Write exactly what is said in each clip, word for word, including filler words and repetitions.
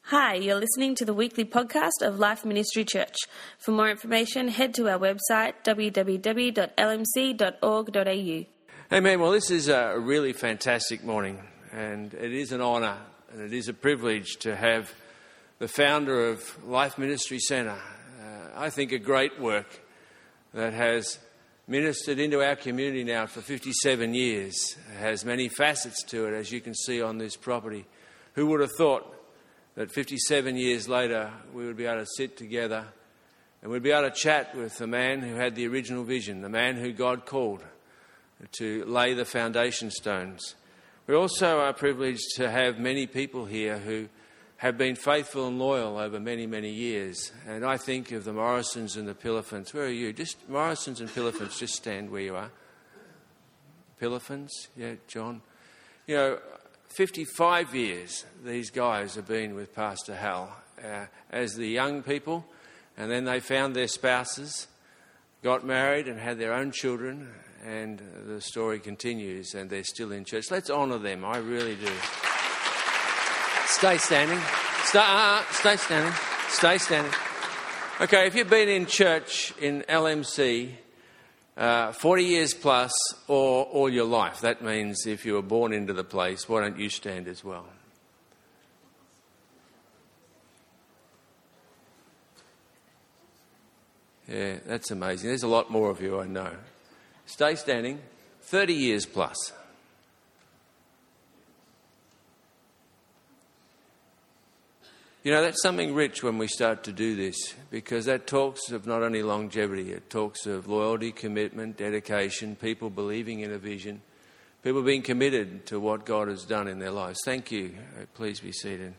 Hi, you're listening to the weekly podcast of Life Ministry Church. For more information, head to our website, w w w dot l m c dot org dot a u. Amen. Well, this is a really fantastic morning, and it is an honour and it is a privilege to have the founder of Life Ministry Centre. Uh, I think a great work that has ministered into our community now for fifty-seven years. It has many facets to it, as you can see on this property. Who would have thought that fifty-seven years later we would be able to sit together and we'd be able to chat with the man who had the original vision, the man who God called to lay the foundation stones. We also are privileged to have many people here who have been faithful and loyal over many, many years. And I think of the Morrisons and the Pillifants. Where are you? Just Morrisons and Pillifants, just stand where you are. Pillifants, yeah, John. You know, fifty-five years these guys have been with Pastor Hal uh, as the young people, and then they found their spouses, got married and had their own children, and the story continues, and they're still in church. Let's honour them, I really do. Stay standing. Stay, uh, stay standing. Stay standing. Okay, if you've been in church in L M C uh, forty years plus or all your life, that means if you were born into the place, why don't you stand as well? Yeah, that's amazing. There's a lot more of you, I know. Stay standing. thirty years plus. You know, that's something rich when we start to do this, because that talks of not only longevity, it talks of loyalty, commitment, dedication, people believing in a vision, people being committed to what God has done in their lives. Thank you. Please be seated.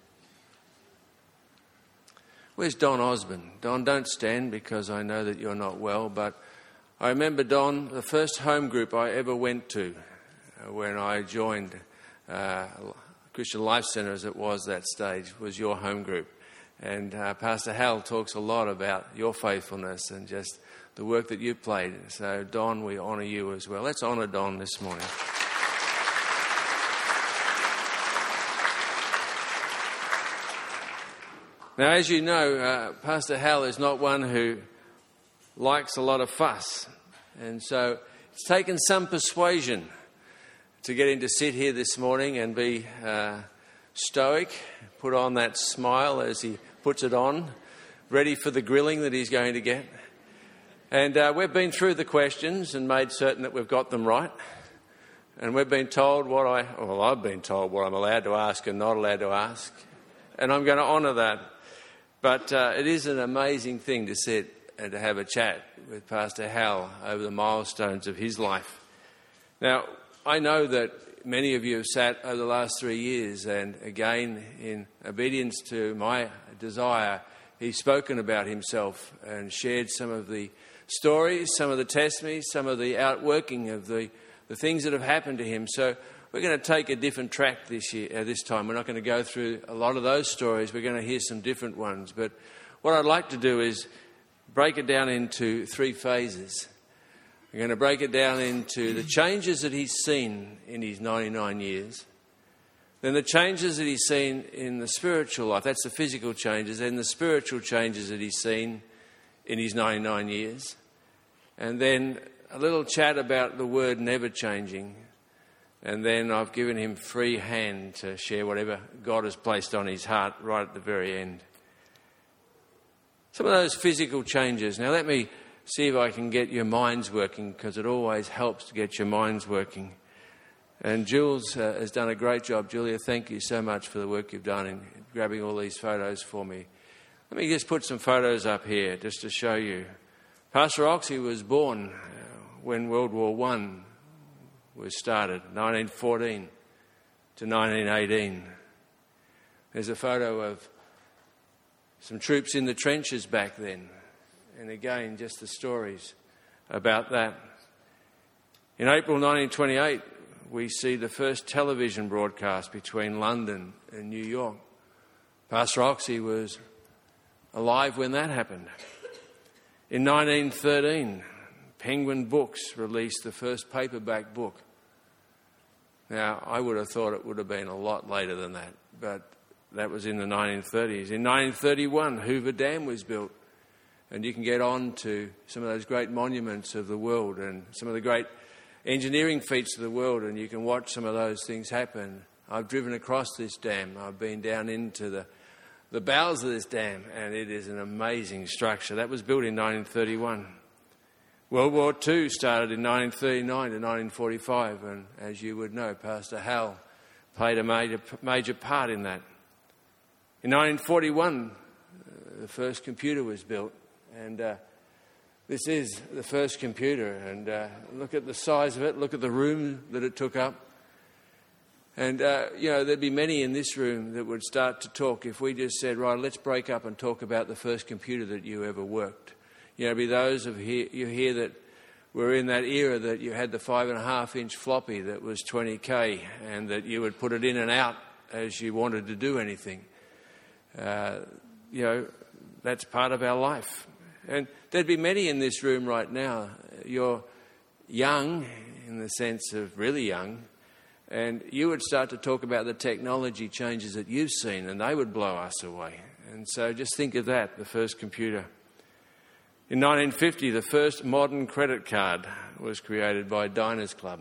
Where's Don Osborne? Don, don't stand because I know that you're not well, but I remember, Don, the first home group I ever went to uh, when I joined uh, Christian Life Centre, as it was that stage, was your home group. And uh, Pastor Hal talks a lot about your faithfulness and just the work that you played. So, Don, we honour you as well. Let's honour Don this morning. Now, as you know, uh, Pastor Hal is not one who likes a lot of fuss. And so it's taken some persuasion to get him to sit here this morning and be uh, stoic, put on that smile as he puts it on, ready for the grilling that he's going to get. And uh, we've been through the questions and made certain that we've got them right. And we've been told what I, well, I've been told what I'm allowed to ask and not allowed to ask. And I'm going to honour that. But uh, it is an amazing thing to sit and to have a chat with Pastor Hal over the milestones of his life. Now, I know that many of you have sat over the last three years and again, in obedience to my desire, he's spoken about himself and shared some of the stories, some of the testimonies, some of the outworking of the, the things that have happened to him. So we're going to take a different track this year, uh, this time. We're not going to go through a lot of those stories. We're going to hear some different ones. But what I'd like to do is break it down into three phases. We're going to break it down into the changes that he's seen in his ninety-nine years, then the changes that he's seen in the spiritual life, that's the physical changes, then the spiritual changes that he's seen in his ninety-nine years, and then a little chat about the word never changing, and then I've given him free hand to share whatever God has placed on his heart right at the very end. Some of those physical changes. Now let me see if I can get your minds working, because it always helps to get your minds working. And Jules uh, has done a great job. Julia, thank you so much for the work you've done in grabbing all these photos for me. Let me just put some photos up here just to show you. Pastor Oxy was born uh, when World War One was started, nineteen fourteen to nineteen eighteen. There's a photo of some troops in the trenches back then. And again, just the stories about that. In April nineteen twenty-eight, we see the first television broadcast between London and New York. Pastor Oxy was alive when that happened. In nineteen thirteen, Penguin Books released the first paperback book. Now, I would have thought it would have been a lot later than that, but that was in the nineteen thirties. In nineteen thirty-one, Hoover Dam was built. And you can get on to some of those great monuments of the world and some of the great engineering feats of the world, and you can watch some of those things happen. I've driven across this dam. I've been down into the, the bowels of this dam, and it is an amazing structure. That was built in nineteen thirty-one. World War Two started in nineteen thirty-nine to nineteen forty-five, and as you would know, Pastor Hal played a major, major part in that. In nineteen forty-one, uh, the first computer was built. And uh, this is the first computer. And uh, look at the size of it. Look at the room that it took up. And, uh, you know, there'd be many in this room that would start to talk if we just said, right, let's break up and talk about the first computer that you ever worked. You know, it'd be those of here, you here that were in that era that you had the five and a half inch floppy that was twenty K and that you would put it in and out as you wanted to do anything. Uh, you know, that's part of our life. And there'd be many in this room right now. You're young, in the sense of really young, and you would start to talk about the technology changes that you've seen, and they would blow us away. And so just think of that, the first computer. In nineteen fifty, the first modern credit card was created by Diners Club.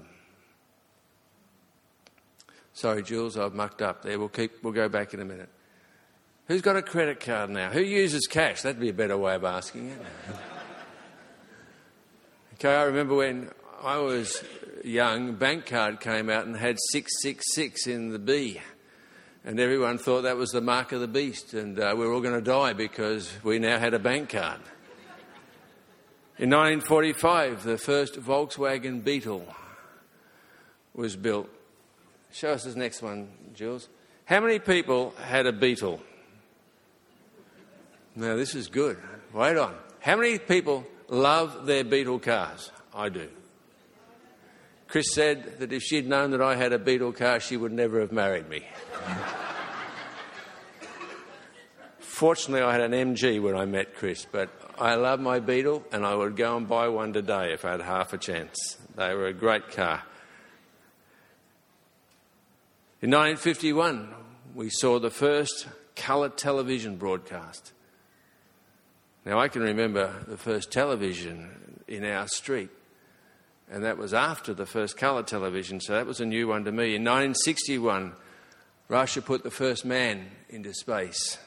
Sorry, Jules, I've mucked up there. We'll keep. We'll go back in a minute. Who's got a credit card now? Who uses cash? That'd be a better way of asking it. Okay, I remember when I was young, bank card came out and had six six six in the B. And everyone thought that was the mark of the beast. And uh, we were all going to die because we now had a bank card. In nineteen forty-five, the first Volkswagen Beetle was built. Show us this next one, Jules. How many people had a Beetle? Now, this is good. Wait on. How many people love their Beetle cars? I do. Chris said that if she'd known that I had a Beetle car, she would never have married me. Fortunately, I had an M G when I met Chris, but I love my Beetle and I would go and buy one today if I had half a chance. They were a great car. In nineteen fifty-one, we saw the first colour television broadcast. Now, I can remember the first television in our street, and that was after the first colour television, so that was a new one to me. In nineteen sixty-one, Russia put the first man into space.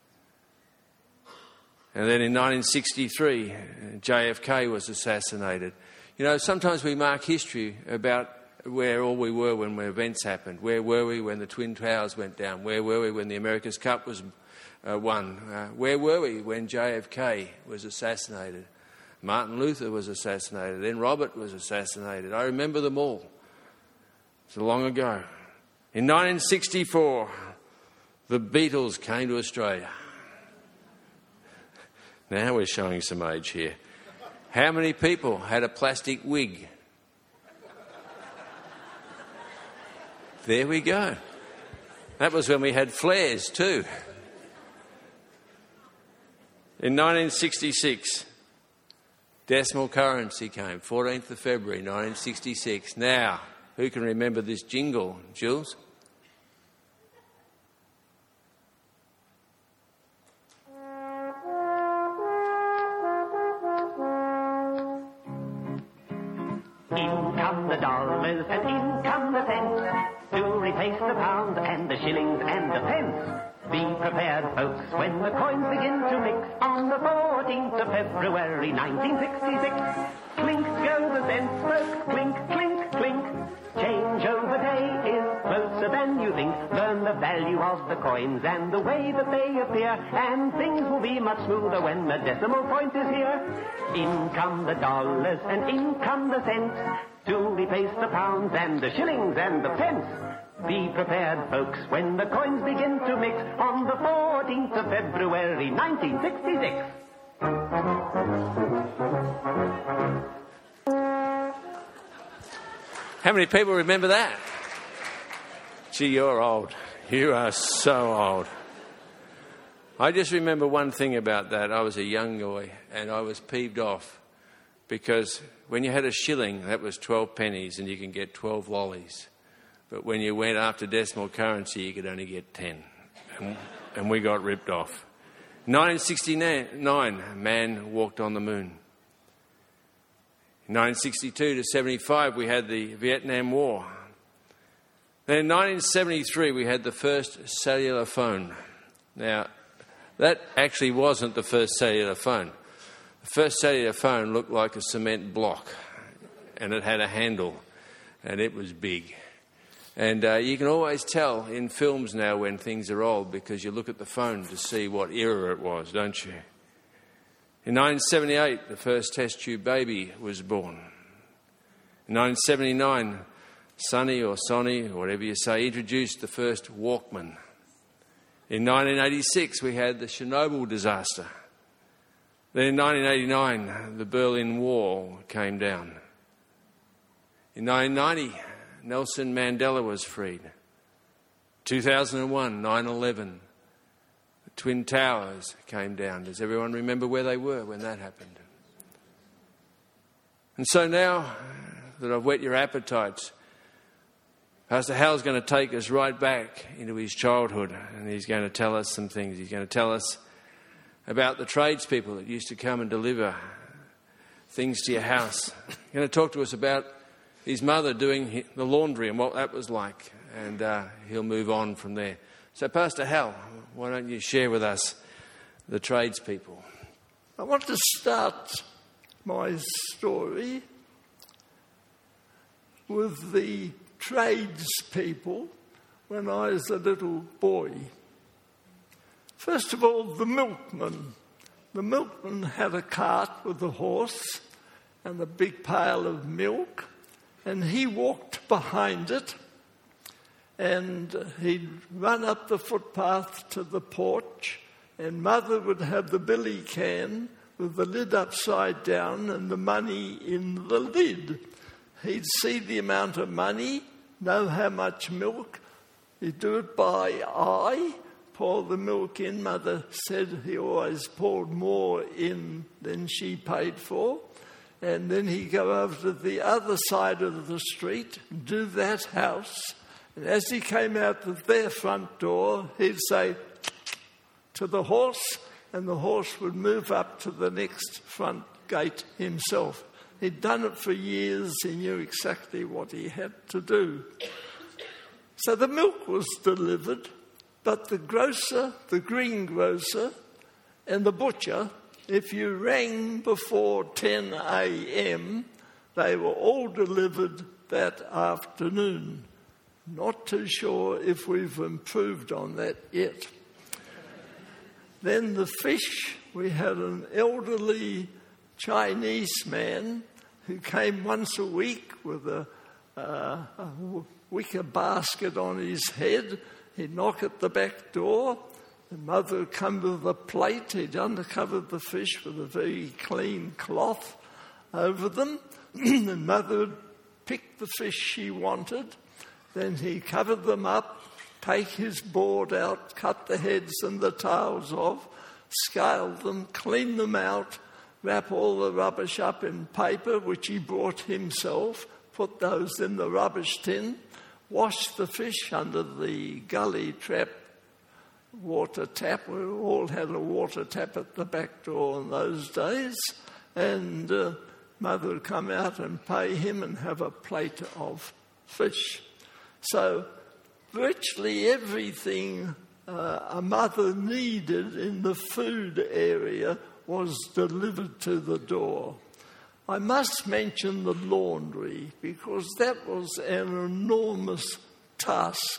And then in nineteen sixty-three, J F K was assassinated. You know, sometimes we mark history about where all we were when events happened. Where were we when the Twin Towers went down? Where were we when the America's Cup was uh, won? Uh, where were we when J F K was assassinated? Martin Luther was assassinated. Then Robert was assassinated. I remember them all. It's long ago. In nineteen sixty-four, the Beatles came to Australia. Now we're showing some age here. How many people had a plastic wig? There we go. That was when we had flares too. In nineteen sixty-six, decimal currency came, fourteenth of February nineteen sixty-six. Now, who can remember this jingle, Jules? In come the dollars and in come the cents to replace the pound and the shillings and the pence. Be prepared, folks, when the coins begin to mix on the fourteenth of February nineteen sixty-six. Clink go the cents, folks, clink, clink, clink. Changeover day is closer than you think. Learn the value of the coins and the way that they appear, and things will be much smoother when the decimal point is here. In come the dollars and in come the cents to replace the pounds and the shillings and the pence. Be prepared, folks, when the coins begin to mix on the fourteenth of February nineteen sixty-six. How many people remember that? Gee, you're old. You are so old. I just remember one thing about that. I was a young boy and I was peeved off because when you had a shilling, that was twelve pennies and you can get twelve lollies. But when you went after decimal currency, you could only get ten. and, and we got ripped off. nineteen sixty-nine, a man walked on the moon. In nineteen sixty-two to seventy-five, we had the Vietnam War. Then in nineteen seventy-three, we had the first cellular phone. Now, that actually wasn't the first cellular phone. The first cellular phone looked like a cement block, and it had a handle, and it was big. And uh, you can always tell in films now when things are old because you look at the phone to see what era it was, don't you? In nineteen seventy-eight, the first test tube baby was born. In nineteen seventy-nine, Sonny or Sonny, or whatever you say, introduced the first Walkman. In nineteen eighty-six, we had the Chernobyl disaster. Then in nineteen eighty-nine, the Berlin Wall came down. In nineteen ninety, Nelson Mandela was freed. two thousand one, nine eleven, the Twin Towers came down. Does everyone remember where they were when that happened? And so now that I've whet your appetites, Pastor Hal's going to take us right back into his childhood, and he's going to tell us some things. He's going to tell us about the tradespeople that used to come and deliver things to your house. He's going to talk to us about his mother doing the laundry and what that was like, and uh, he'll move on from there. So, Pastor Hal, why don't you share with us the tradespeople? I want to start my story with the tradespeople when I was a little boy. First of all, the milkman. The milkman had a cart with a horse and a big pail of milk, and he walked behind it, and he'd run up the footpath to the porch, and Mother would have the billy can with the lid upside down and the money in the lid. He'd see the amount of money, know how much milk. He'd do it by eye, pour the milk in. Mother said he always poured more in than she paid for. And then he'd go over to the other side of the street, do that house. And as he came out of their front door, he'd say to the horse, and the horse would move up to the next front gate himself. He'd done it for years. He knew exactly what he had to do. So the milk was delivered, but the grocer, the greengrocer, and the butcher, if you rang before ten a.m., they were all delivered that afternoon. Not too sure if we've improved on that yet. Then the fish, we had an elderly Chinese man who came once a week with a, uh, a wicker basket on his head. He'd knock at the back door. The Mother would come with a plate. He'd uncover the fish with a very clean cloth over them. And Mother would pick the fish she wanted. Then he'd cover them up, take his board out, cut the heads and the tails off, scale them, clean them out, wrap all the rubbish up in paper, which he brought himself, put those in the rubbish tin, wash the fish under the gully trap water tap. We all had a water tap at the back door in those days. And uh, Mother would come out and pay him and have a plate of fish. So virtually everything uh, a mother needed in the food area was delivered to the door. I must mention the laundry because that was an enormous task.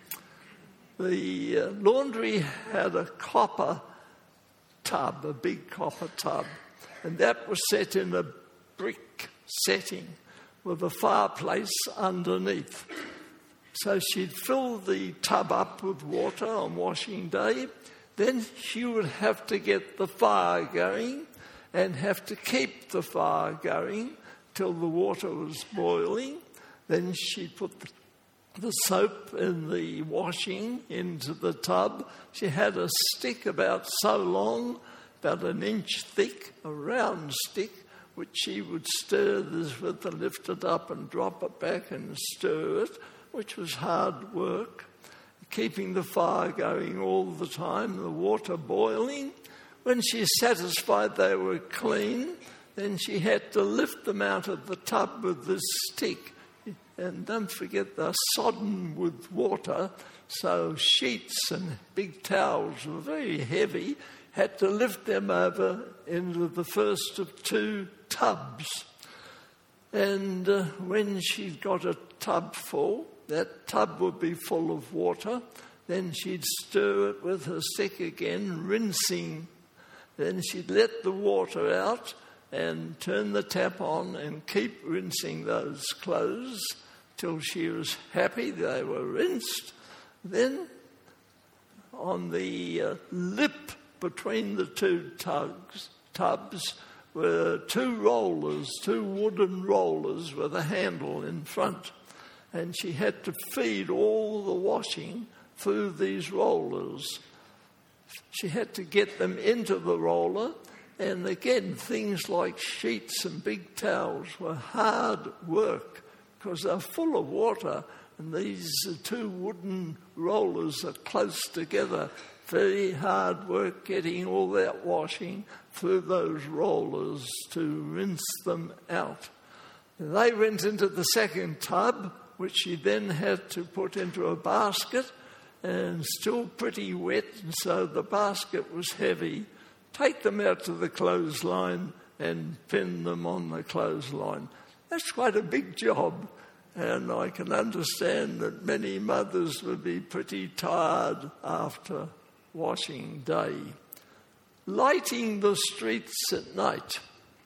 The uh, laundry had a copper tub, a big copper tub, and that was set in a brick setting with a fireplace underneath. So she'd fill the tub up with water on washing day. Then she would have to get the fire going and have to keep the fire going till the water was boiling. Then she'd put the, the soap in the washing into the tub. She had a stick about so long, about an inch thick, a round stick, which she would stir this with and lift it up and drop it back and stir it, which was hard work. keeping the fire going all the time, the water boiling. When she's satisfied they were clean, then she had to lift them out of the tub with this stick. And don't forget, they're sodden with water, so sheets and big towels were very heavy. Had to lift them over into the first of two tubs. And uh, when she'd got a tub full, that tub would be full of water. Then she'd stir it with her stick again, rinsing. Then she'd let the water out and turn the tap on and keep rinsing those clothes till she was happy they were rinsed. Then on the uh, lip between the two tugs, tubs were two rollers, two wooden rollers with a handle in front. And she had to feed all the washing through these rollers. She had to get them into the roller, and again, things like sheets and big towels were hard work because they're full of water, and these two wooden rollers are close together. Very hard work getting all that washing through those rollers to rinse them out. And they went into the second tub, which she then had to put into a basket, and still pretty wet, and so the basket was heavy. Take them out to the clothesline and pin them on the clothesline. That's quite a big job, and I can understand that many mothers would be pretty tired after washing day. Lighting the streets at night.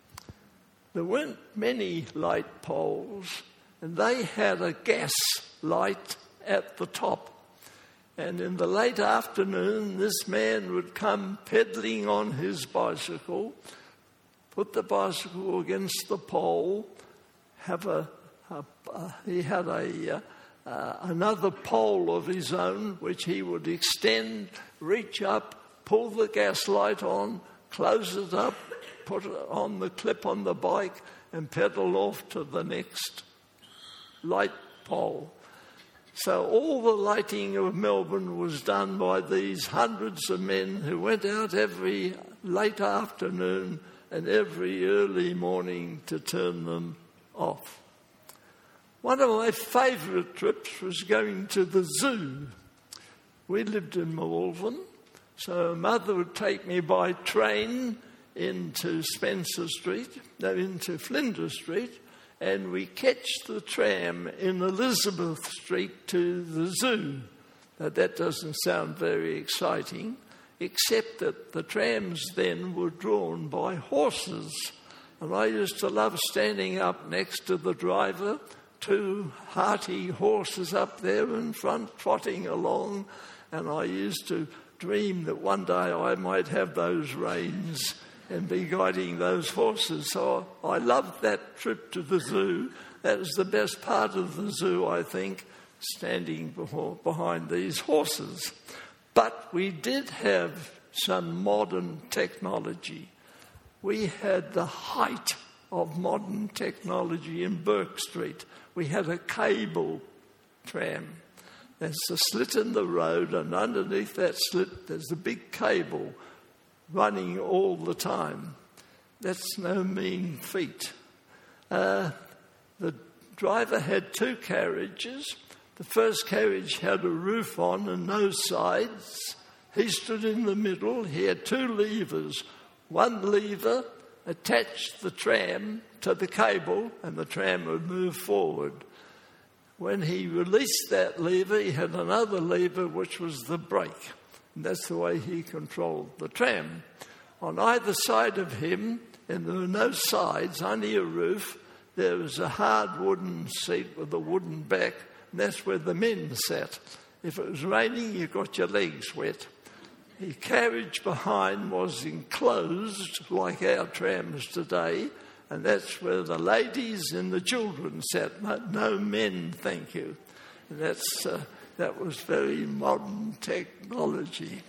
There weren't many light poles, and they had a gas light at the top. And in the late afternoon, this man would come pedalling on his bicycle, put the bicycle against the pole, have a, a, a he had a uh, uh, another pole of his own, which he would extend, reach up, pull the gas light on, close it up, put it on the clip on the bike, and pedal off to the next light pole. So all the lighting of Melbourne was done by these hundreds of men who went out every late afternoon and every early morning to turn them off. One of my favourite trips was going to the zoo. We lived in Malvern, so Mother would take me by train into Spencer Street, no, into Flinders Street, and we catch the tram in Elizabeth Street to the zoo. Now, that doesn't sound very exciting, except that the trams then were drawn by horses. And I used to love standing up next to the driver, two hearty horses up there in front, trotting along, and I used to dream that one day I might have those reins and be guiding those horses. So I loved that trip to the zoo. That was the best part of the zoo, I think, standing behind these horses. But we did have some modern technology. We had the height of modern technology in Burke Street. We had a cable tram. There's a slit in the road, and underneath that slit there's a big cable running all the time. That's no mean feat. Uh, the driver had two carriages. The first carriage had a roof on and no sides. He stood in the middle. He had two levers. One lever attached the tram to the cable, and the tram would move forward. When he released that lever, he had another lever, which was the brake. And that's the way he controlled the tram. On either side of him, and there were no sides, only a roof, there was a hard wooden seat with a wooden back, and that's where the men sat. If it was raining, you got your legs wet. The carriage behind was enclosed, like our trams today, and that's where the ladies and the children sat. No, no men, thank you. And that's... Uh, That was very modern technology.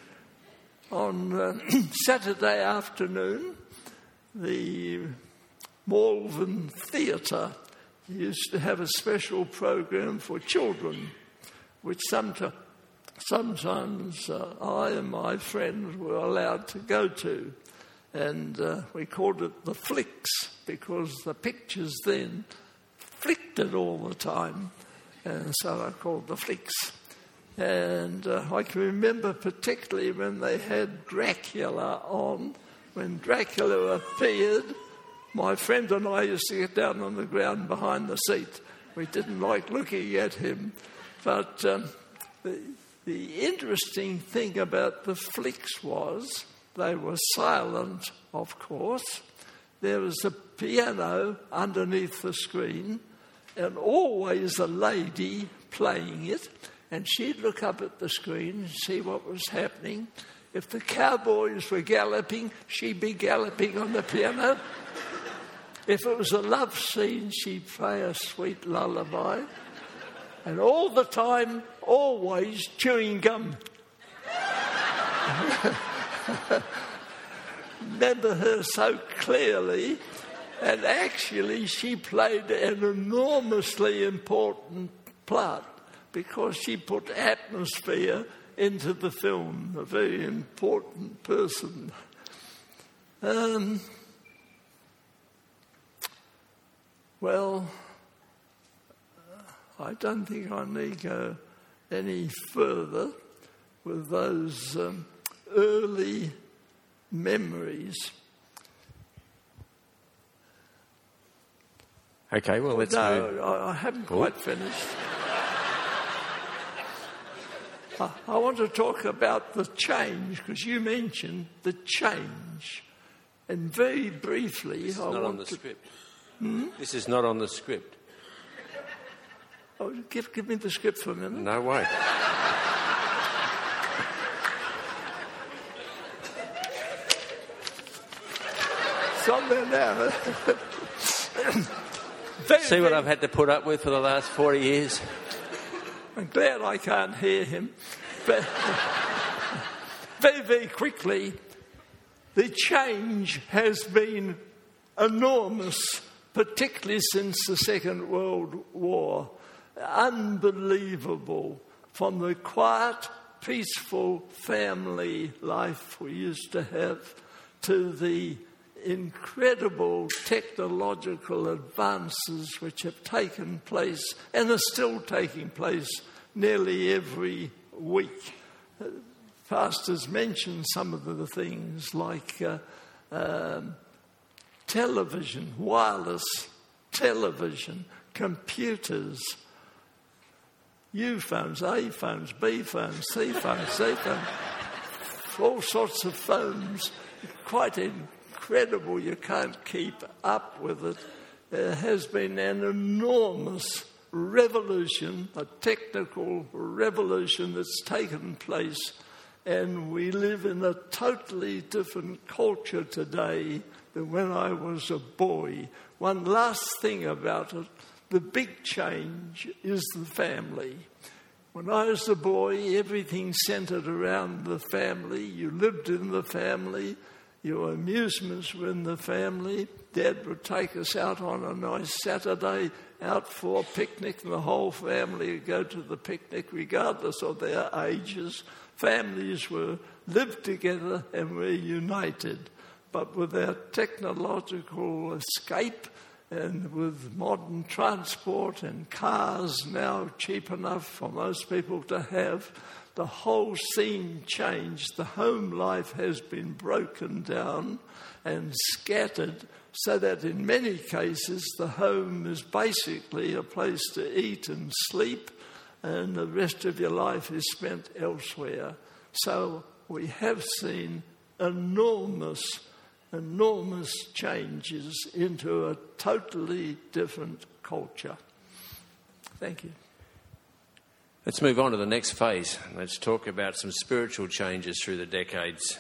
On uh, Saturday afternoon, the Malvern Theatre used to have a special program for children, which sometimes sometimes uh, I and my friends were allowed to go to. And uh, we called it the flicks because the pictures then flicked it all the time. And so I called the flicks. And uh, I can remember particularly when they had Dracula on. When Dracula appeared, my friend and I used to get down on the ground behind the seat. We didn't like looking at him. But um, the, the interesting thing about the flicks was they were silent, of course. There was a piano underneath the screen and always a lady playing it. And she'd look up at the screen and see what was happening. If the cowboys were galloping, she'd be galloping on the piano. If it was a love scene, she'd play a sweet lullaby. And all the time, always chewing gum. Remember her so clearly. And actually, she played an enormously important part because she put atmosphere into the film, a very important person. Um, well, I don't think I need to go any further with those um, early memories. Okay, well, let's no, move. No, I, I haven't quite finished. I, I want to talk about the change, because you mentioned the change. And very briefly, This is I not want on the to... script. Hmm? This is not on the script. Oh, give, give me the script for a minute. No way. Somewhere now. Very, See what very, I've had to put up with for the last forty years? I'm glad I can't hear him. But very, very quickly, the change has been enormous, particularly since the Second World War. Unbelievable. From the quiet, peaceful family life we used to have to the incredible technological advances which have taken place and are still taking place nearly every week. Uh, Pastors mentioned some of the things like uh, um, television, wireless television, computers, U phones, A phones, B phones, C phones, C phones, all sorts of phones, quite incredible. You can't keep up with it. There has been an enormous revolution, a technical revolution that's taken place, and we live in a totally different culture today than when I was a boy. One last thing about it, the big change is the family. When I was a boy, everything centred around the family. You lived in the family. Your amusements were in the family. Dad would take us out on a nice Saturday, out for a picnic, and the whole family would go to the picnic regardless of their ages. Families were lived together and were united. But with our technological escape and with modern transport and cars now cheap enough for most people to have, the whole scene changed. The home life has been broken down and scattered so that in many cases the home is basically a place to eat and sleep, and the rest of your life is spent elsewhere. So we have seen enormous, enormous changes into a totally different culture. Thank you. Let's move on to the next phase. Let's talk about some spiritual changes through the decades.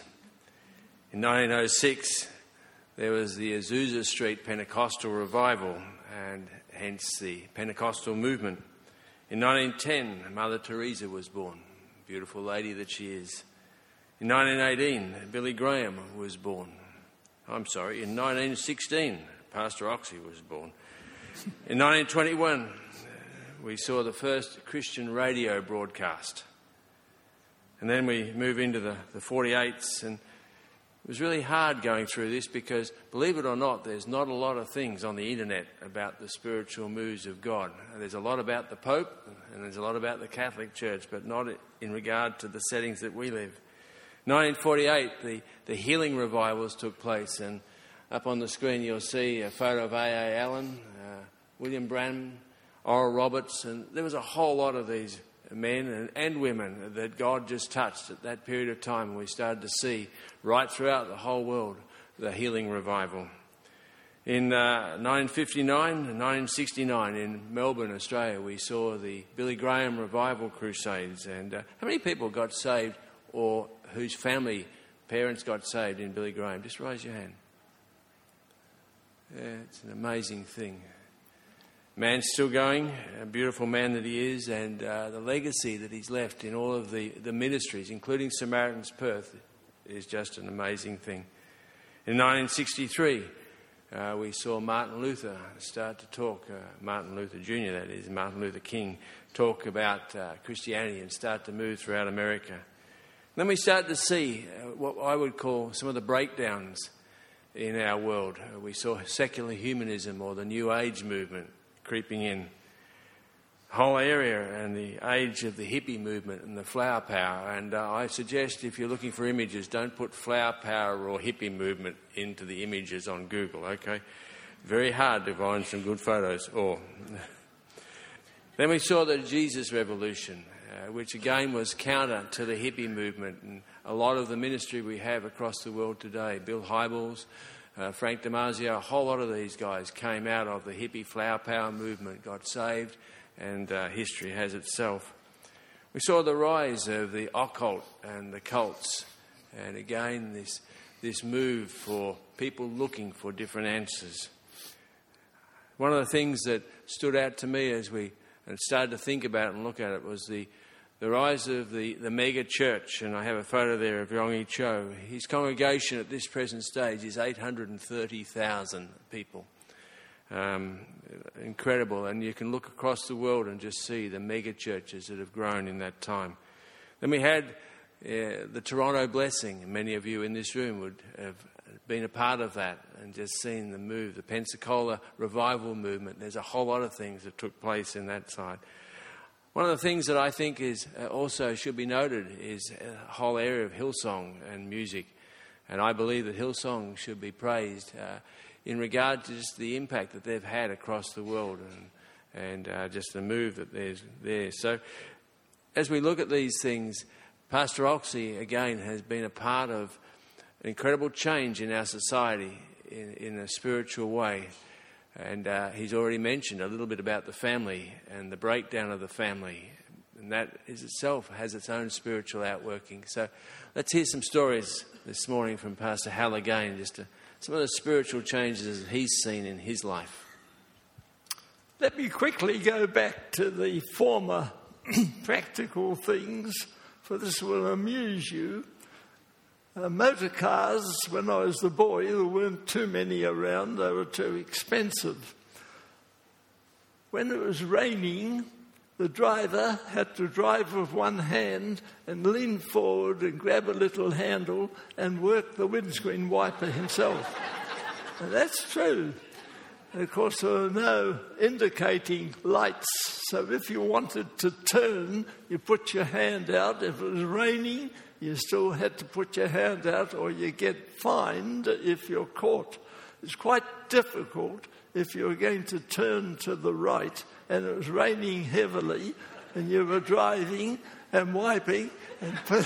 In nineteen oh six, there was the Azusa Street Pentecostal revival, and hence the Pentecostal movement. In nineteen ten, Mother Teresa was born, beautiful lady that she is. In nineteen eighteen, Billy Graham was born. I'm sorry, in nineteen sixteen, Pastor Oxy was born. In nineteen twenty-one, we saw the first Christian radio broadcast. And then we move into the, the forty-eights, and it was really hard going through this because, believe it or not, there's not a lot of things on the internet about the spiritual moves of God. There's a lot about the Pope and there's a lot about the Catholic Church, but not in regard to the settings that we live. nineteen forty-eight, the, the healing revivals took place, and up on the screen you'll see a photo of A A Allen, uh, William Branham, Oral Roberts, and there was a whole lot of these men and, and women that God just touched at that period of time. We started to see right throughout the whole world the healing revival. In uh, nineteen fifty-nine and nineteen sixty-nine in Melbourne, Australia, we saw the Billy Graham Revival Crusades. And uh, how many people got saved or whose family, parents got saved in Billy Graham? Just raise your hand. Yeah, it's an amazing thing. Man's still going, a beautiful man that he is, and uh, the legacy that he's left in all of the, the ministries, including Samaritan's Perth, is just an amazing thing. In nineteen sixty-three, uh, we saw Martin Luther start to talk, uh, Martin Luther Junior that is, Martin Luther King, talk about uh, Christianity and start to move throughout America. Then we started to see uh, what I would call some of the breakdowns in our world. Uh, we saw secular humanism or the New Age movement creeping in. Whole area and the age of the hippie movement and the flower power. And uh, I suggest if you're looking for images, don't put flower power or hippie movement into the images on Google, okay? Very hard to find some good photos. Or then we saw the Jesus Revolution, uh, which again was counter to the hippie movement. And a lot of the ministry we have across the world today, Bill Hybels, Uh, Frank Damasio, a whole lot of these guys came out of the hippie flower power movement, got saved, and uh, history has itself. We saw the rise of the occult and the cults, and again this this move for people looking for different answers. One of the things that stood out to me as we and started to think about it and look at it was the The rise of the, the mega church, and I have a photo there of Yonggi Cho. His congregation at this present stage is eight hundred thirty thousand people. Um, incredible, and you can look across the world and just see the mega churches that have grown in that time. Then we had uh, the Toronto Blessing. Many of you in this room would have been a part of that and just seen the move, the Pensacola Revival movement. There's a whole lot of things that took place in that side. One of the things that I think is uh, also should be noted is a whole area of Hillsong and music. And I believe that Hillsong should be praised uh, in regard to just the impact that they've had across the world and, and uh, just the move that there's there. So as we look at these things, Pastor Oxy, again, has been a part of an incredible change in our society in, in a spiritual way. And uh, he's already mentioned a little bit about the family and the breakdown of the family. And that is itself has its own spiritual outworking. So let's hear some stories this morning from Pastor Hal again, just to, some of the spiritual changes that he's seen in his life. Let me quickly go back to the former practical things, for this will amuse you. Uh, motor cars, when I was a boy, there weren't too many around. They were too expensive. When it was raining, the driver had to drive with one hand and lean forward and grab a little handle and work the windscreen wiper himself. And that's true. And of course, there were no indicating lights. So if you wanted to turn, you put your hand out. If it was raining, you still had to put your hand out or you get fined if you're caught. It's quite difficult if you were going to turn to the right and it was raining heavily and you were driving and wiping and put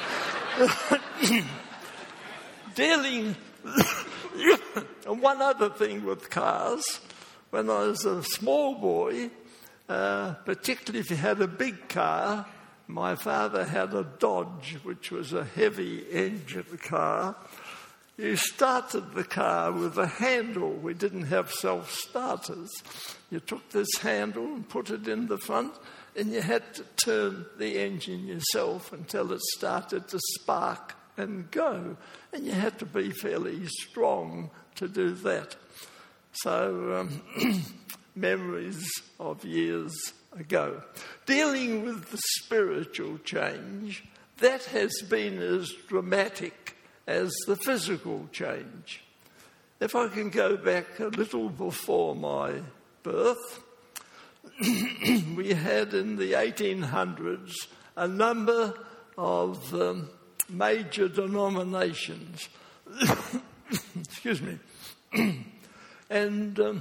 dealing. And one other thing with cars, when I was a small boy, uh, particularly if you had a big car, my father had a Dodge, which was a heavy engine car. You started the car with a handle. We didn't have self-starters. You took this handle and put it in the front, and you had to turn the engine yourself until it started to spark and go. And you had to be fairly strong to do that. So, um, memories of years ago. Dealing with the spiritual change, that has been as dramatic as the physical change. If I can go back a little before my birth, we had in the eighteen hundreds a number of um, major denominations. Excuse me. and um,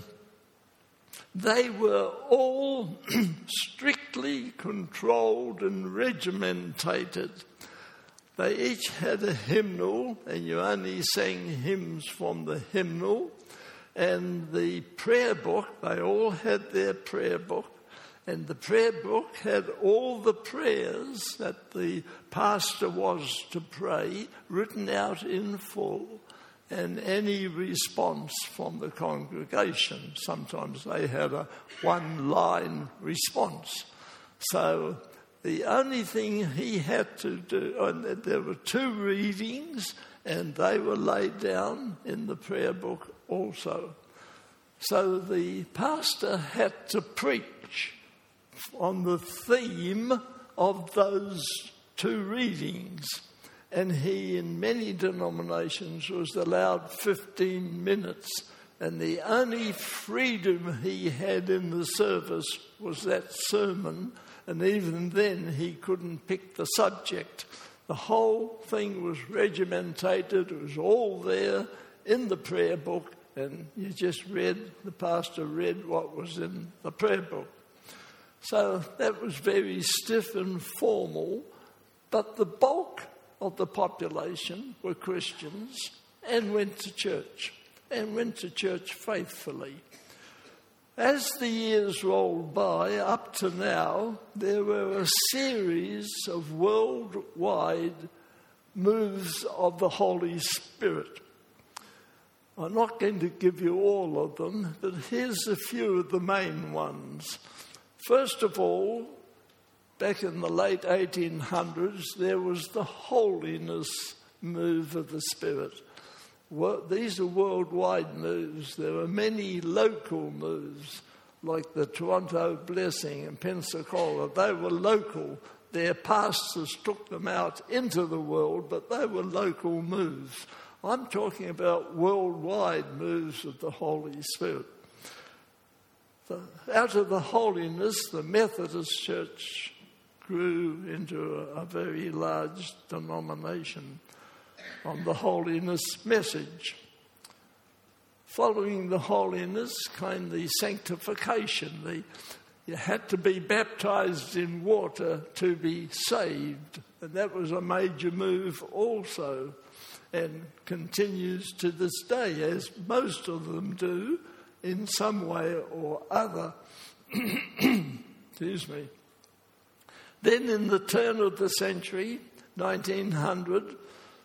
they were all strictly controlled and regimentated. They each had a hymnal, and you only sang hymns from the hymnal. And the prayer book, they all had their prayer book. And the prayer book had all the prayers that the pastor was to pray written out in full, and any response from the congregation. Sometimes they had a one-line response. So the only thing he had to do, and there were two readings, and they were laid down in the prayer book also. So the pastor had to preach on the theme of those two readings. And he, in many denominations, was allowed fifteen minutes. And the only freedom he had in the service was that sermon. And even then, he couldn't pick the subject. The whole thing was regimentated. It was all there in the prayer book. And you just read, the pastor read what was in the prayer book. So that was very stiff and formal. But the bulk of the population were Christians and went to church, and went to church faithfully. As the years rolled by, up to now, there were a series of worldwide moves of the Holy Spirit. I'm not going to give you all of them, but here's a few of the main ones. First of all, back in the late eighteen hundreds, there was the holiness move of the Spirit. Well, these are worldwide moves. There were many local moves, like the Toronto Blessing and Pensacola. They were local. Their pastors took them out into the world, but they were local moves. I'm talking about worldwide moves of the Holy Spirit. So out of the holiness, the Methodist Church grew into a, a very large denomination on the holiness message. Following the holiness came the sanctification. The, you had to be baptized in water to be saved. And that was a major move also, and continues to this day, as most of them do, in some way or other. Excuse me. Then in the turn of the century, nineteen hundred,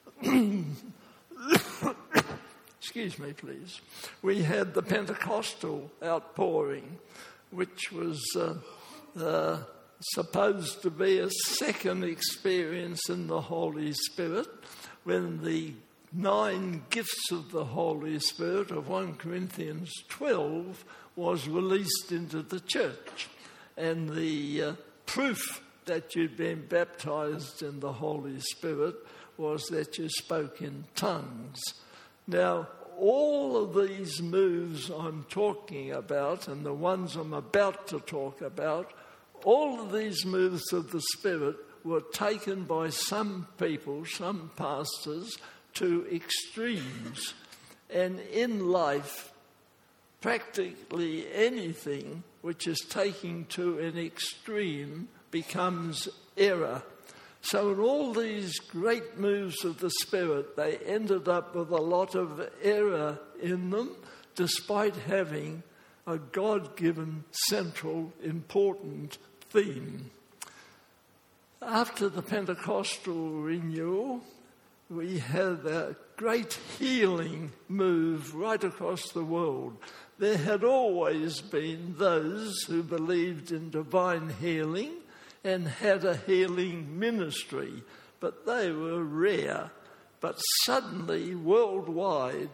excuse me please, we had the Pentecostal outpouring, which was uh, uh, supposed to be a second experience in the Holy Spirit, when the nine gifts of the Holy Spirit of First Corinthians twelve was released into the church. And the uh, proof that you'd been baptized in the Holy Spirit was that you spoke in tongues. Now, all of these moves I'm talking about, and the ones I'm about to talk about, all of these moves of the Spirit were taken by some people, some pastors, to extremes. And in life, practically anything which is taken to an extreme becomes error. So in all these great moves of the Spirit, they ended up with a lot of error in them, despite having a God-given, central, important theme. After the Pentecostal renewal, we had a great healing move right across the world. There had always been those who believed in divine healing and had a healing ministry, but they were rare. But suddenly, worldwide,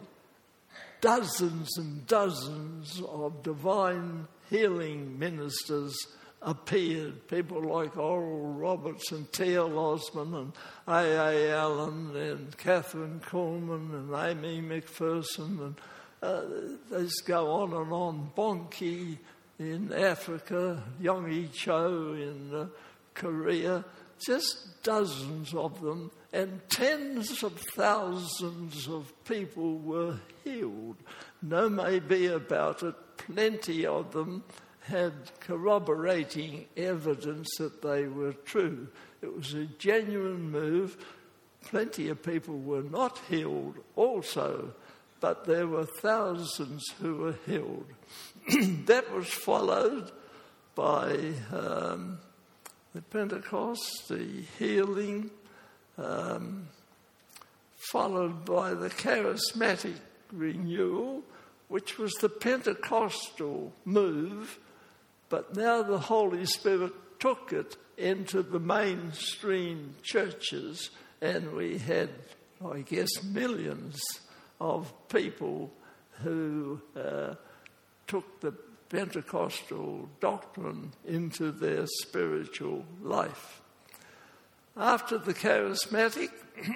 dozens and dozens of divine healing ministers appeared. People like Oral Roberts and T L Osborne and A A Allen and Catherine Kuhlman and Amy McPherson, and uh, they just go on and on. Bonnke in Africa, Yonggi Cho in uh, Korea, just dozens of them, and tens of thousands of people were healed. No maybe about it, plenty of them had corroborating evidence that they were true. It was a genuine move. Plenty of people were not healed also, but there were thousands who were healed. That was followed by um, the Pentecost, the healing, um, followed by the charismatic renewal, which was the Pentecostal move, but now the Holy Spirit took it into the mainstream churches, and we had, I guess, millions of people who uh, took the Pentecostal doctrine into their spiritual life. After the charismatic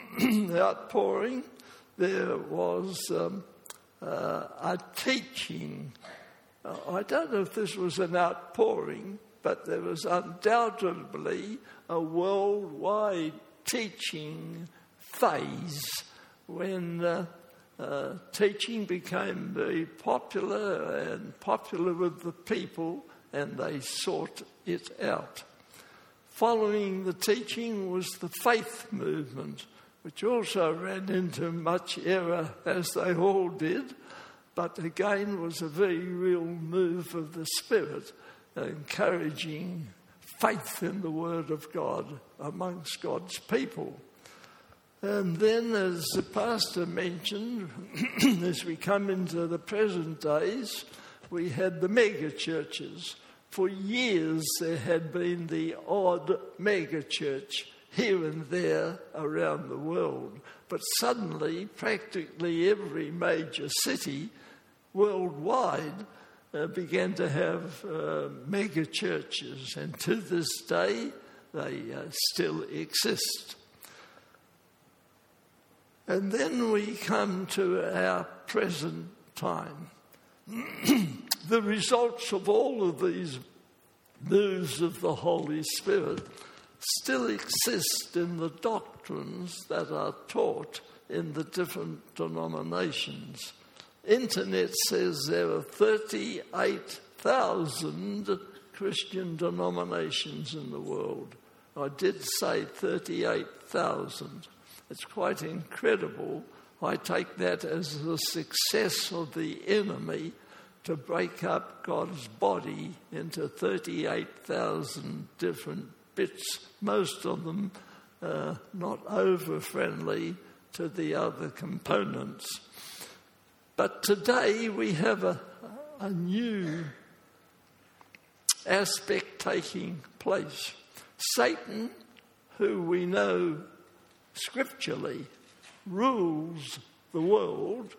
outpouring, there was um, uh, a teaching. Uh, I don't know if this was an outpouring, but there was undoubtedly a worldwide teaching phase when uh, uh, teaching became very popular and popular with the people, and they sought it out. Following the teaching was the faith movement, which also ran into much error, as they all did, but again was a very real move of the Spirit, encouraging faith in the Word of God amongst God's people. And then, as the pastor mentioned, as we come into the present days, we had the mega churches. For years there had been the odd mega church here and there around the world. But suddenly, practically every major city worldwide uh, began to have uh, mega churches. And to this day, they uh, still exist. And then we come to our present time. The results of all of these moves of the Holy Spirit still exist in the doctrines that are taught in the different denominations. Internet says there are thirty-eight thousand Christian denominations in the world. I did say thirty-eight thousand. It's quite incredible. I take that as the success of the enemy to break up God's body into thirty-eight thousand different bits, most of them uh, not over-friendly to the other components. But today we have a, a new aspect taking place. Satan, who we know scripturally rules the world,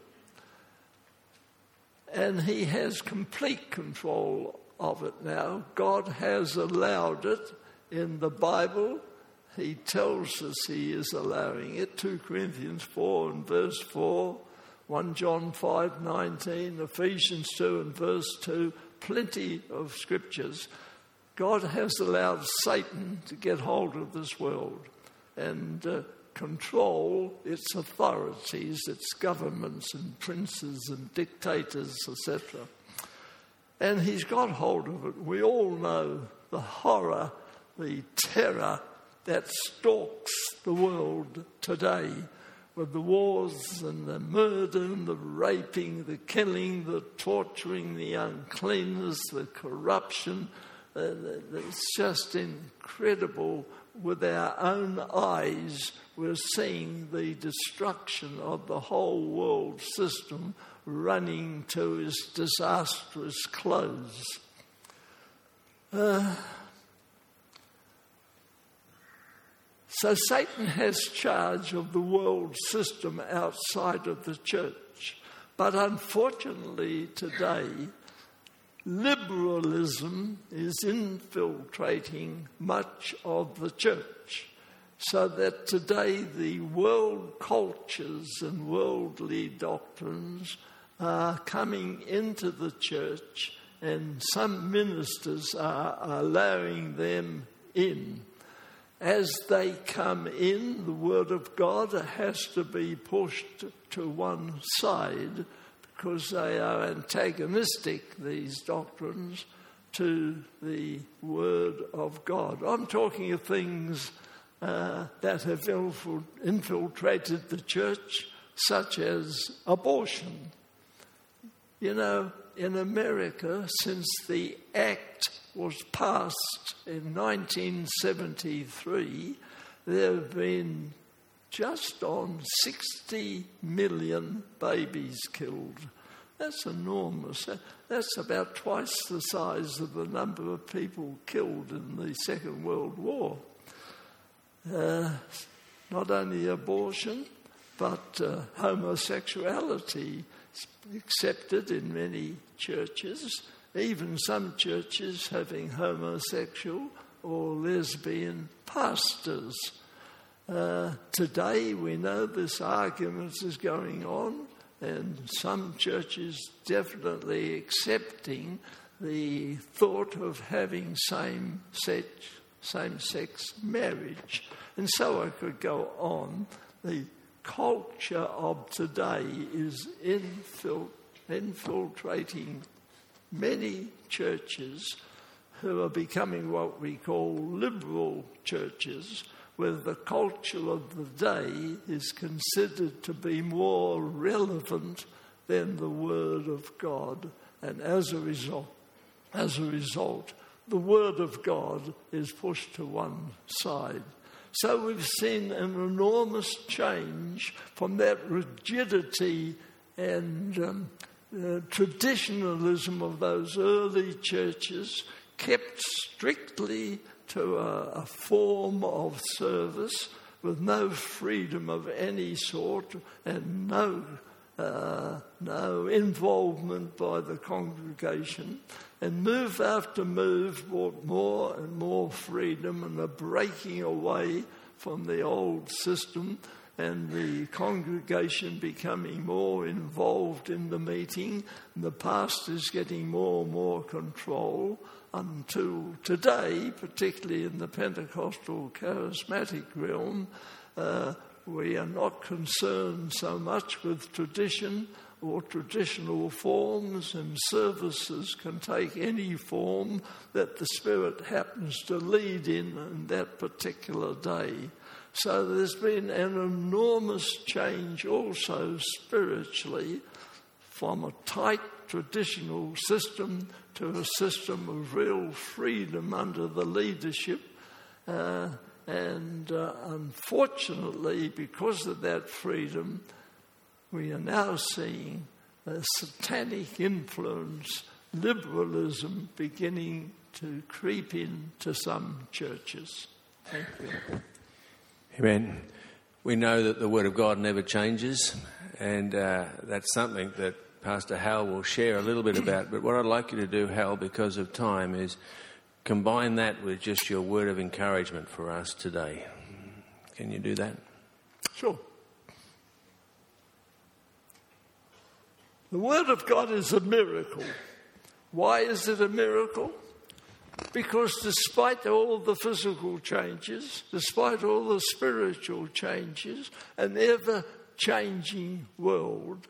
and he has complete control of it now. God has allowed it in the Bible. He tells us he is allowing it. Second Corinthians four and verse four, First John five nineteen, Ephesians two and verse two, plenty of scriptures. God has allowed Satan to get hold of this world and uh, control its authorities, its governments and princes and dictators, et cetera. And he's got hold of it. We all know the horror, the terror that stalks the world today, with the wars and the murder and the raping, the killing, the torturing, the uncleanness, the corruption. Uh, it's just incredible. With our own eyes, we're seeing the destruction of the whole world system running to its disastrous close. Uh, so Satan has charge of the world system outside of the church. But unfortunately today, liberalism is infiltrating much of the church, so that today the world cultures and worldly doctrines are coming into the church, and some ministers are allowing them in. As they come in, the Word of God has to be pushed to one side because they are antagonistic, these doctrines, to the Word of God. I'm talking of things uh, that have infiltrated the church, such as abortion. You know, in America, since the Act was passed in nineteen seventy-three, there have been just on sixty million babies killed. That's enormous. That's about twice the size of the number of people killed in the Second World War. Uh, not only abortion, but uh, homosexuality accepted in many churches, even some churches having homosexual or lesbian pastors. Uh, today we know this argument is going on, and some churches definitely accepting the thought of having same-sex, same-sex marriage. And so I could go on. The culture of today is infil- infiltrating many churches who are becoming what we call liberal churches, where the culture of the day is considered to be more relevant than the Word of God. And as a result, as a result, the Word of God is pushed to one side. So we've seen an enormous change from that rigidity and um, uh, traditionalism of those early churches, kept strictly to a, a form of service with no freedom of any sort and no uh, no involvement by the congregation. And move after move brought more and more freedom and a breaking away from the old system, and the congregation becoming more involved in the meeting, and the pastors getting more and more control, until today, particularly in the Pentecostal charismatic realm, uh, we are not concerned so much with tradition or traditional forms, and services can take any form that the Spirit happens to lead in on that particular day. So there's been an enormous change also spiritually from a tight traditional system to a system of real freedom under the leadership. Uh, and uh, unfortunately, because of that freedom, we are now seeing a satanic influence, liberalism, beginning to creep into some churches. Thank you. Amen. We know that the Word of God never changes, and uh, that's something that Pastor Hal will share a little bit about. But what I'd like you to do, Hal, because of time, is combine that with just your word of encouragement for us today. Can you do that? Sure. The Word of God is a miracle. Why is it a miracle? Because despite all the physical changes, despite all the spiritual changes, an ever-changing world,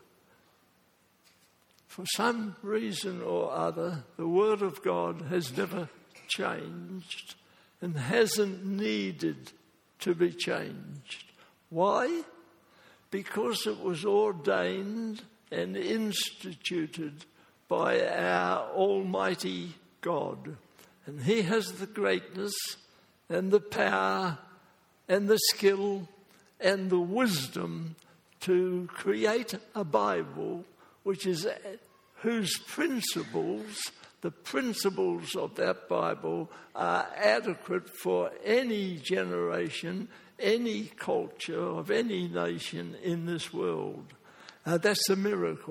for some reason or other, the Word of God has never changed and hasn't needed to be changed. Why? Because it was ordained and instituted by our Almighty God. And He has the greatness and the power and the skill and the wisdom to create a Bible which is whose principles, the principles of that Bible, are adequate for any generation, any culture of any nation in this world. Uh, that's a miracle.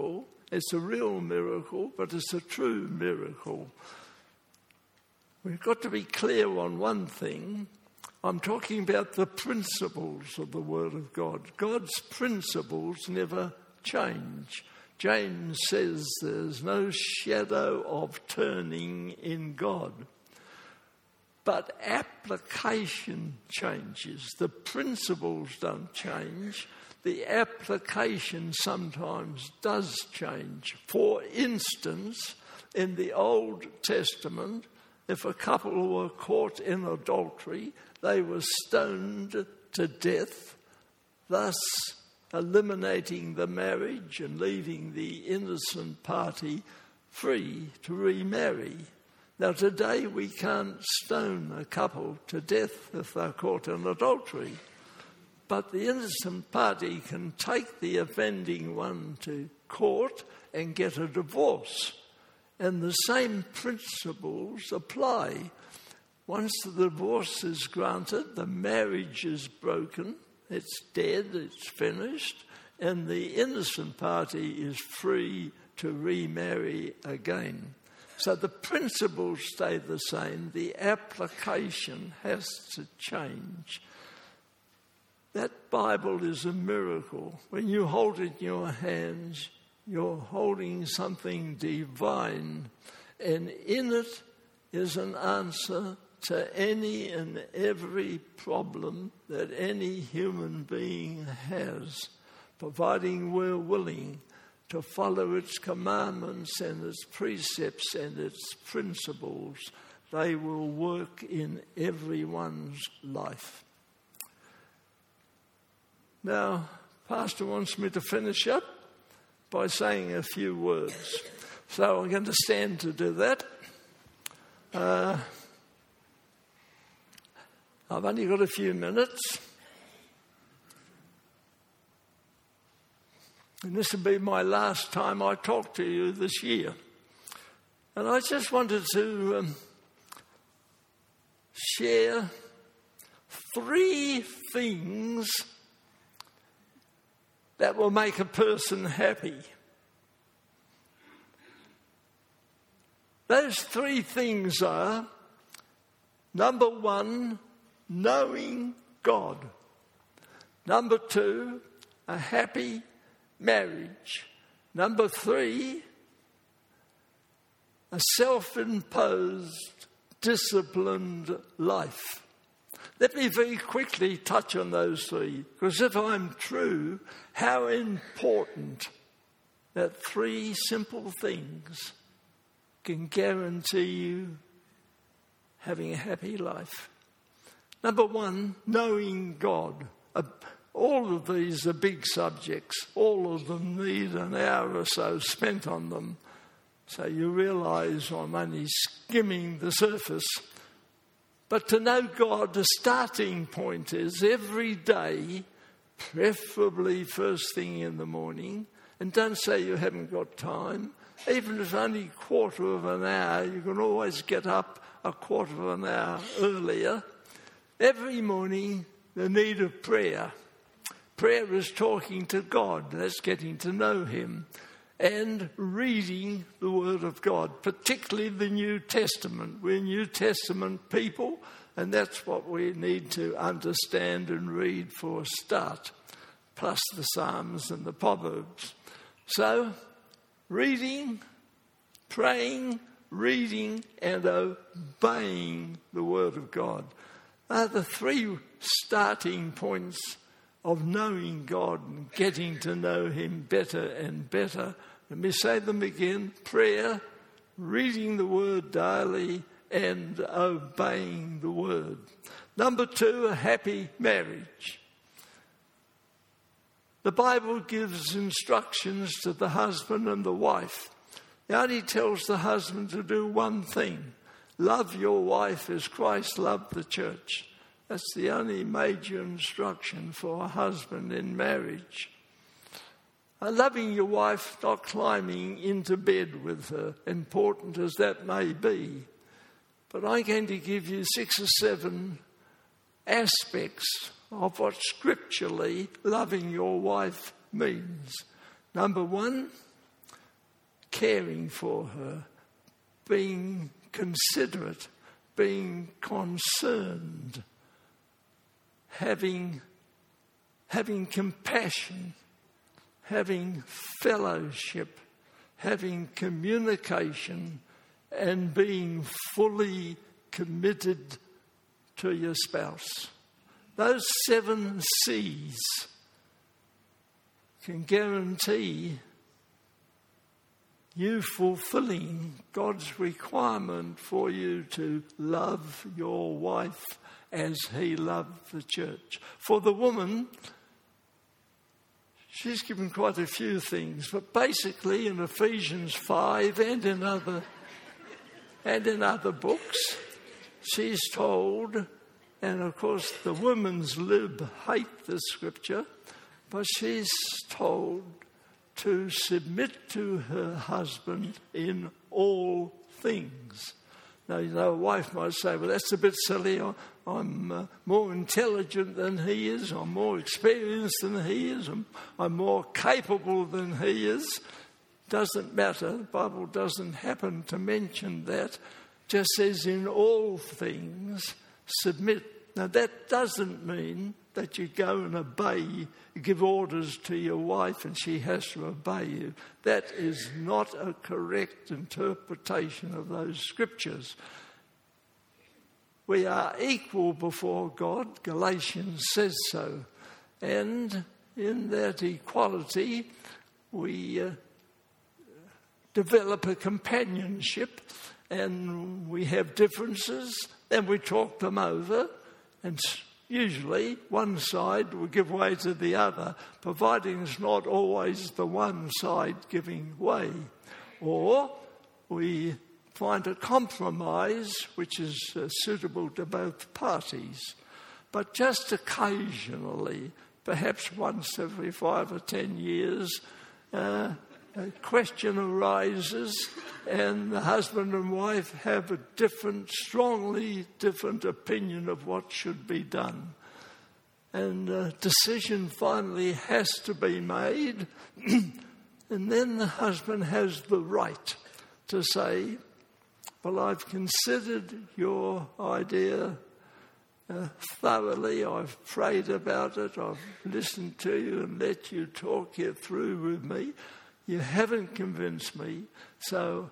It's a real miracle, but it's a true miracle. We've got to be clear on one thing. I'm talking about the principles of the Word of God. God's principles never change. James says there's no shadow of turning in God. But application changes. The principles don't change. The application sometimes does change. For instance, in the Old Testament, if a couple were caught in adultery, they were stoned to death, thus eliminating the marriage and leaving the innocent party free to remarry. Now, today we can't stone a couple to death if they're caught in adultery, but the innocent party can take the offending one to court and get a divorce. And the same principles apply. Once the divorce is granted, the marriage is broken, it's dead, it's finished, and the innocent party is free to remarry again. So the principles stay the same, the application has to change. That Bible is a miracle. When you hold it in your hands, you're holding something divine, and in it is an answer to any and every problem that any human being has, providing we're willing to follow its commandments and its precepts and its principles. They will work in everyone's life. Now, Pastor wants me to finish up by saying a few words. So I'm going to stand to do that. Uh, I've only got a few minutes. And this will be my last time I talk to you this year. And I just wanted to um, share three things that will make a person happy. Those three things are, number one, knowing God. Number two, a happy marriage. Number three, a self-imposed, disciplined life. Let me very quickly touch on those three, because if I'm true, how important that three simple things can guarantee you having a happy life. Number one, knowing God. Uh, all of these are big subjects. All of them need an hour or so spent on them. So you realise I'm only skimming the surface. But to know God, the starting point is every day, preferably first thing in the morning, and don't say you haven't got time. Even if only a quarter of an hour, you can always get up a quarter of an hour earlier. Every morning, the need of prayer. Prayer is talking to God, that's getting to know Him, and reading the Word of God, particularly the New Testament. We're New Testament people, and that's what we need to understand and read for a start, plus the Psalms and the Proverbs. So, reading, praying, reading, and obeying the Word of God are the three starting points of knowing God and getting to know Him better and better. Let me say them again: prayer, reading the Word daily, and obeying the Word. Number two, a happy marriage. The Bible gives instructions to the husband and the wife. It only tells the husband to do one thing: love your wife as Christ loved the church. That's the only major instruction for a husband in marriage. Uh, loving your wife, not climbing into bed with her, important as that may be. But I'm going to give you six or seven aspects of what scripturally loving your wife means. Number one, caring for her, being considerate, being concerned, having, having compassion, having fellowship, having communication, and being fully committed to your spouse. Those seven C's can guarantee you fulfilling God's requirement for you to love your wife as he loved the church. For the woman, she's given quite a few things, but basically in Ephesians five and in other and in other books, she's told, and of course the women's lib hate this scripture, but she's told to submit to her husband in all things. Now, you know, a wife might say, well, that's a bit silly. I'm uh, more intelligent than he is. I'm more experienced than he is. I'm, I'm more capable than he is. Doesn't matter. The Bible doesn't happen to mention that. Just says in all things, submit. Now, that doesn't mean that you go and obey, you give orders to your wife and she has to obey you. That is not a correct interpretation of those scriptures. We are equal before God, Galatians says so. And in that equality, we uh, develop a companionship, and we have differences, and we talk them over, and usually one side will give way to the other, providing it's not always the one side giving way. Or we find a compromise which is uh, suitable to both parties. But just occasionally, perhaps once every five or ten years, uh, a question arises and the husband and wife have a different, strongly different opinion of what should be done. And a decision finally has to be made, and then the husband has the right to say, well, I've considered your idea uh, thoroughly, I've prayed about it, I've listened to you and let you talk it through with me. You haven't convinced me, so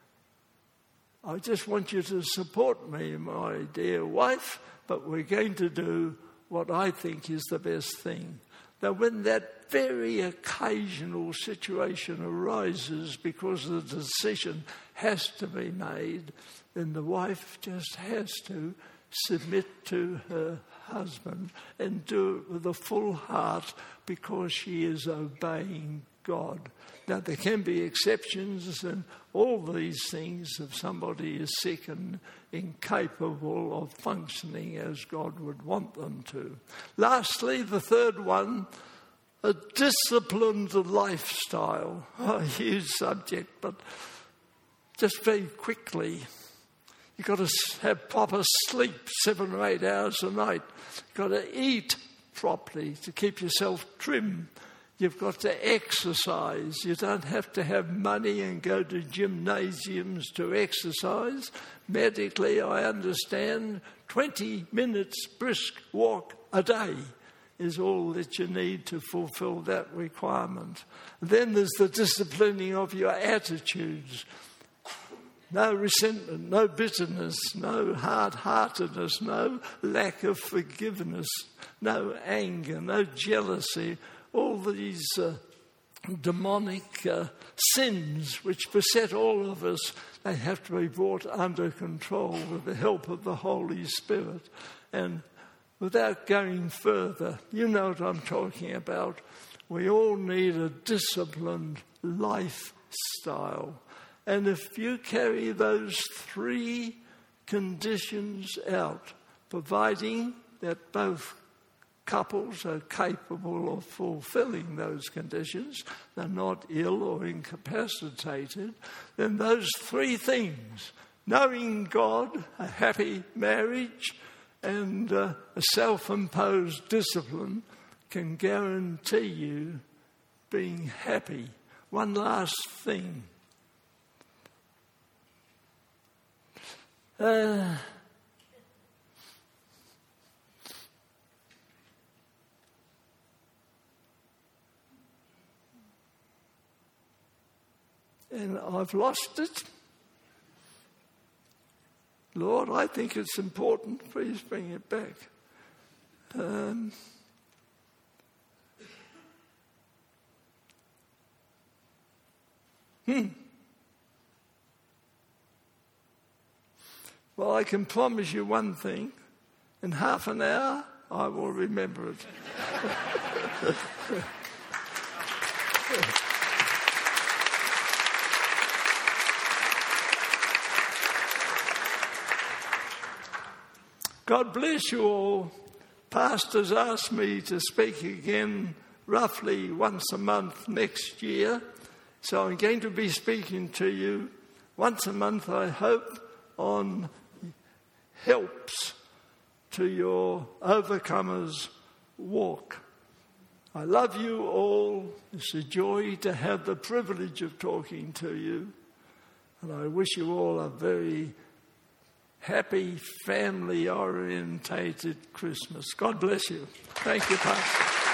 I just want you to support me, my dear wife, but we're going to do what I think is the best thing. Now, when that very occasional situation arises because the decision has to be made, then the wife just has to submit to her husband and do it with a full heart because she is obeying God. Now, there can be exceptions, and all these things if somebody is sick and incapable of functioning as God would want them to. Lastly, the third one, a disciplined lifestyle. A huge subject, but just very quickly. You've got to have proper sleep, seven or eight hours a night. You've got to eat properly to keep yourself trim. You've got to exercise. You don't have to have money and go to gymnasiums to exercise. Medically, I understand twenty minutes brisk walk a day is all that you need to fulfill that requirement. Then there's the disciplining of your attitudes. No resentment, no bitterness, no hard-heartedness, no lack of forgiveness, no anger, no jealousy. All these uh, demonic uh, sins which beset all of us, they have to be brought under control with the help of the Holy Spirit. And without going further, you know what I'm talking about. We all need a disciplined lifestyle. And if you carry those three conditions out, providing that both couples are capable of fulfilling those conditions, they're not ill or incapacitated, then those three things, knowing God, a happy marriage, and uh, a self-imposed discipline, can guarantee you being happy. One last thing. Uh, and I've lost it. Lord, I think it's important. Please bring it back. Um, hmm. Well, I can promise you one thing. In half an hour, I will remember it. God bless you all. Pastors asked me to speak again roughly once a month next year. So I'm going to be speaking to you once a month, I hope, on helps to your overcomers walk. I love you all. It's a joy to have the privilege of talking to you. And I wish you all a very happy, family-orientated Christmas. God bless you. Thank you, Pastor.